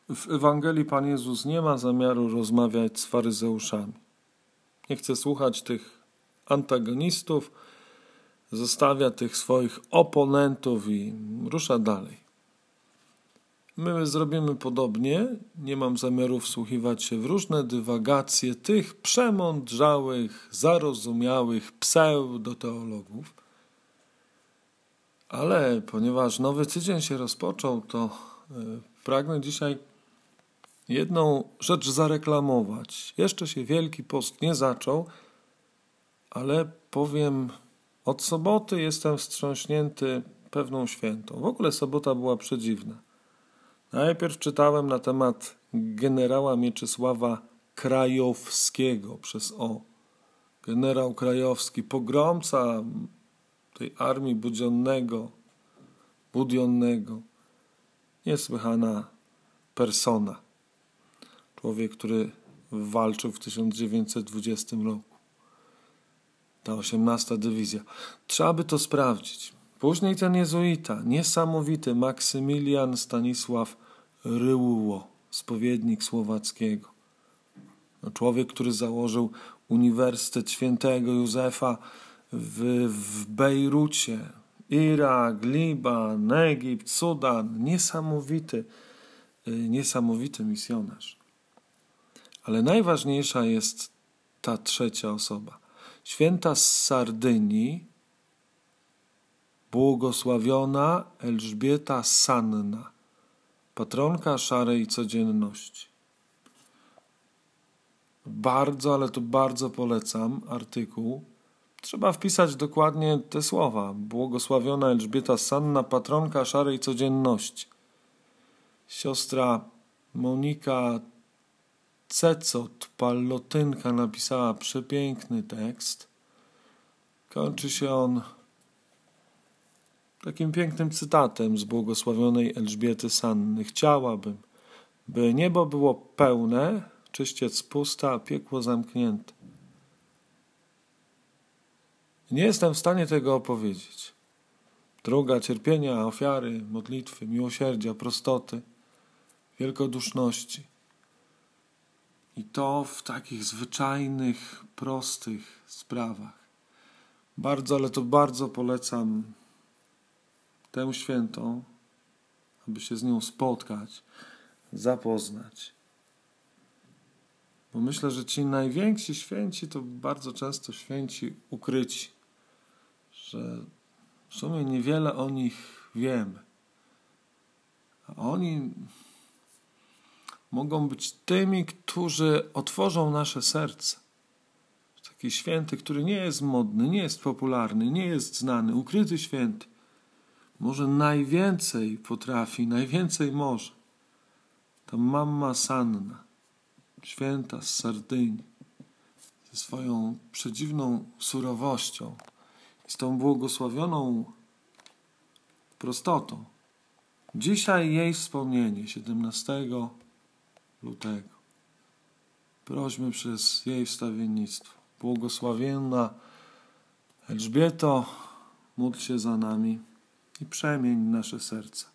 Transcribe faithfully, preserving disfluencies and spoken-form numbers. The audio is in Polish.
W Ewangelii Pan Jezus nie ma zamiaru rozmawiać z faryzeuszami. Nie chce słuchać tych antagonistów, zostawia tych swoich oponentów i rusza dalej. My zrobimy podobnie. Nie mam zamiaru wsłuchiwać się w różne dywagacje tych przemądrzałych, zarozumiałych pseudoteologów. Ale ponieważ nowy tydzień się rozpoczął, to yy, pragnę dzisiaj jedną rzecz zareklamować. Jeszcze się Wielki Post nie zaczął, ale powiem, od soboty jestem wstrząśnięty pewną świętą. W ogóle sobota była przedziwna. Najpierw czytałem na temat generała Mieczysława Krajowskiego przez O. Generał Krajowski, pogromca tej armii Budionnego, Budionnego. Niesłychana persona. Człowiek, który walczył w tysiąc dziewięćset dwudziestym roku. Ta osiemnasta dywizja. Trzeba by to sprawdzić. Później ten jezuita, niesamowity Maksymilian Stanisław Ryłuło, spowiednik słowackiego. No, człowiek, który założył Uniwersytet Świętego Józefa w, w Bejrucie. Irak, Liban, Egipt, Sudan. Niesamowity, niesamowity misjonarz. Ale najważniejsza jest ta trzecia osoba. Święta z Sardynii, błogosławiona Elżbieta Sanna, patronka szarej codzienności. Bardzo, ale to bardzo polecam artykuł. Trzeba wpisać dokładnie te słowa. Błogosławiona Elżbieta Sanna, patronka szarej codzienności. Siostra Monika Cecot, Pallotynka, napisała przepiękny tekst. Kończy się on takim pięknym cytatem z błogosławionej Elżbiety Sanny. Chciałabym, by niebo było pełne, czyściec pusta, a piekło zamknięte. Nie jestem w stanie tego opowiedzieć. Droga cierpienia, ofiary, modlitwy, miłosierdzia, prostoty, wielkoduszności. I to w takich zwyczajnych, prostych sprawach. Bardzo, ale to bardzo polecam tę świętą, aby się z nią spotkać, zapoznać. Bo myślę, że ci najwięksi święci to bardzo często święci ukryci, że w sumie niewiele o nich wiemy. A oni mogą być tymi, którzy otworzą nasze serce. Taki święty, który nie jest modny, nie jest popularny, nie jest znany, ukryty święty. Może najwięcej potrafi, najwięcej może. Ta Mamma Sanna, święta z Sardynii, ze swoją przedziwną surowością i z tą błogosławioną prostotą. Dzisiaj jej wspomnienie, siedemnastego lutego. Prośmy przez jej wstawiennictwo. Błogosławienna Elżbieto, módl się za nami i przemień nasze serca.